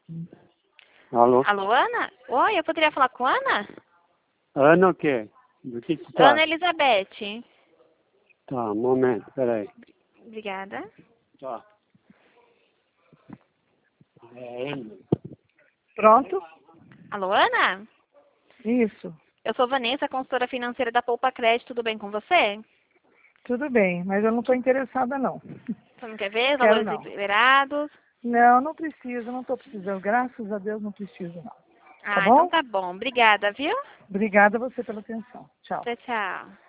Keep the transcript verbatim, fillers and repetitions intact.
Alô? Alô, Ana? Oi, eu poderia falar com a Ana? Ana o quê? Do que que tá? Ana Elizabeth. Tá, um momento, peraí. Obrigada. Tá. É Ana. Pronto? Alô, Ana? Isso. Eu sou Vanessa, consultora financeira da Poupa Crédito. Tudo bem com você? Tudo bem, mas eu não estou interessada, não. Você não quer ver? Quero Valores não. liberados? Não, não preciso, não estou precisando. Graças a Deus não preciso, não. Tá Ah, bom? então tá bom. Obrigada, viu? Obrigada a você pela atenção. Tchau. Tchau, tchau.